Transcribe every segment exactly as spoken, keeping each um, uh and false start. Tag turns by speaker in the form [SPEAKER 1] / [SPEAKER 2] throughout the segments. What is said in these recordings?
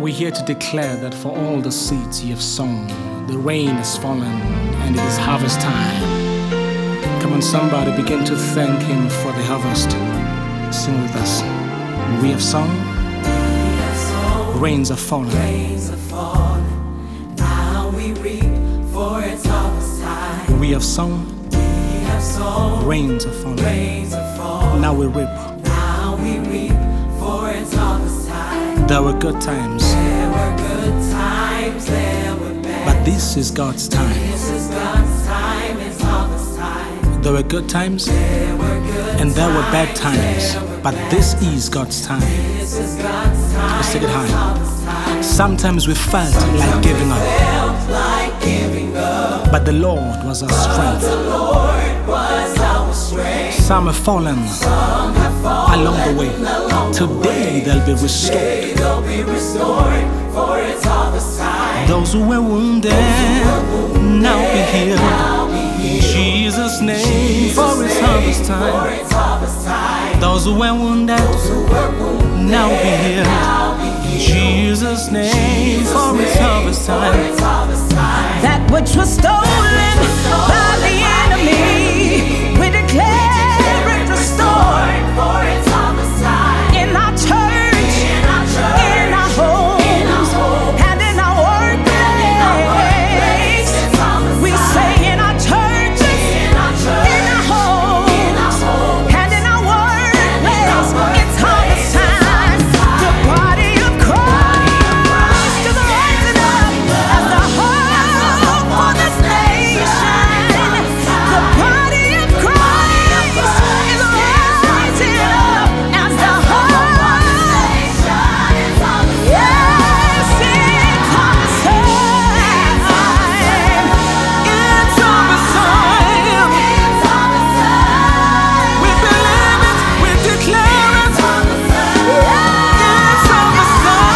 [SPEAKER 1] We're here to declare that for all the seeds you have sown, the rain has fallen and it is harvest time. Come on, somebody, begin to thank Him for the harvest. Sing with us. We have sown, rains are falling.
[SPEAKER 2] Rains are falling. Now we reap, for it's harvest time.
[SPEAKER 1] We have sown,
[SPEAKER 2] We have sown,
[SPEAKER 1] rains are falling.
[SPEAKER 2] rains are falling.
[SPEAKER 1] Now we reap.
[SPEAKER 2] Now we reap, for it's harvest time.
[SPEAKER 1] There were good times,
[SPEAKER 2] There were good times, there were bad.
[SPEAKER 1] but this is God's time.
[SPEAKER 2] This is God's time, it's harvest time.
[SPEAKER 1] There were good times
[SPEAKER 2] There were good
[SPEAKER 1] and there were bad
[SPEAKER 2] times,
[SPEAKER 1] times,
[SPEAKER 2] there were
[SPEAKER 1] but
[SPEAKER 2] bad
[SPEAKER 1] this is God's time.
[SPEAKER 2] This is God's time.
[SPEAKER 1] Let's take it high.
[SPEAKER 2] It's harvest time.
[SPEAKER 1] Sometimes we felt like giving up,
[SPEAKER 2] Felt like giving up,
[SPEAKER 1] but the Lord was our strength.
[SPEAKER 2] the Lord was our strength.
[SPEAKER 1] Some have fallen
[SPEAKER 2] Some have fallen
[SPEAKER 1] along the way.
[SPEAKER 2] along the
[SPEAKER 1] Today
[SPEAKER 2] way.
[SPEAKER 1] they'll be restored.
[SPEAKER 2] Today they'll be restored, for it's harvest time.
[SPEAKER 1] Those who were wounded now be healed.
[SPEAKER 2] Now be
[SPEAKER 1] In
[SPEAKER 2] healed.
[SPEAKER 1] Jesus' name,
[SPEAKER 2] Jesus'
[SPEAKER 1] for it's
[SPEAKER 2] name,
[SPEAKER 1] harvest
[SPEAKER 2] For
[SPEAKER 1] time.
[SPEAKER 2] it's harvest time.
[SPEAKER 1] Those who were wounded
[SPEAKER 2] Who were wounded,
[SPEAKER 1] now be healed.
[SPEAKER 2] now be
[SPEAKER 1] In
[SPEAKER 2] healed.
[SPEAKER 1] Jesus' name,
[SPEAKER 2] Jesus'
[SPEAKER 1] for it's
[SPEAKER 2] name,
[SPEAKER 1] harvest
[SPEAKER 2] For
[SPEAKER 1] time.
[SPEAKER 2] it's harvest time.
[SPEAKER 3] That which was stolen by the enemy, we declare it restored.
[SPEAKER 2] For it's harvest time.
[SPEAKER 3] In our church,
[SPEAKER 2] In our church,
[SPEAKER 3] in our homes,
[SPEAKER 2] in our homes,
[SPEAKER 3] and in our workplace.
[SPEAKER 2] it's harvest
[SPEAKER 3] We
[SPEAKER 2] time.
[SPEAKER 3] say in our churches,
[SPEAKER 2] In our church,
[SPEAKER 3] in our homes,
[SPEAKER 2] in our homes,
[SPEAKER 3] and in our workplace.
[SPEAKER 2] workplace.
[SPEAKER 3] It's harvest time. The body of Christ is rising up as the hope for this nation. The body of Christ is rising up as the hope. Yes, it's harvest time. It's harvest time. We believe it, we declare it. It's harvest time. It's harvest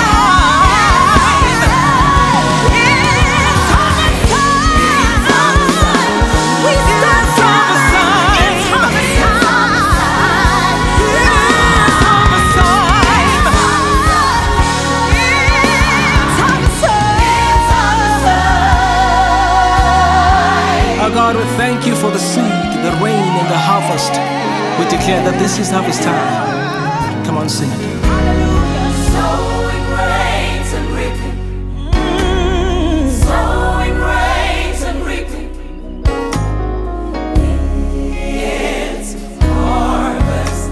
[SPEAKER 3] time. We stand harvest time. It's harvest time. It's harvest time. It's harvest time.
[SPEAKER 1] Oh God, we thank you for the seed, the rain, and the harvest. We declare that this is harvest time. Come on, sing it.
[SPEAKER 2] Sowing rains and reaping. Sowing rains and reaping. It's harvest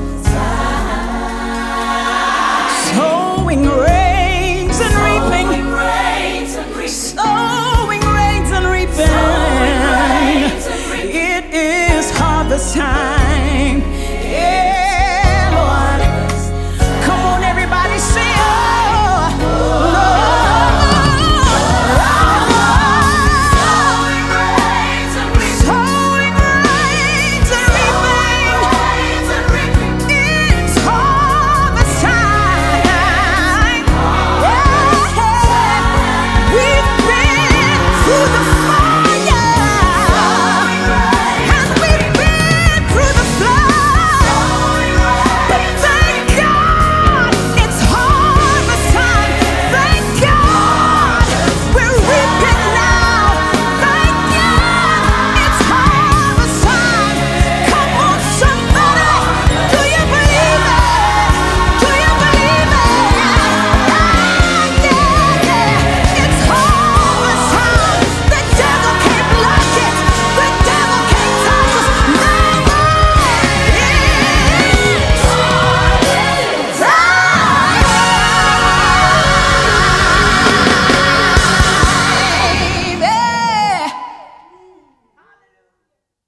[SPEAKER 2] time.
[SPEAKER 3] Sowing rains and reaping.
[SPEAKER 2] Sowing rains and reaping.
[SPEAKER 3] Sowing rains and reaping.
[SPEAKER 2] Sowing rains and reaping.
[SPEAKER 3] It is harvest time.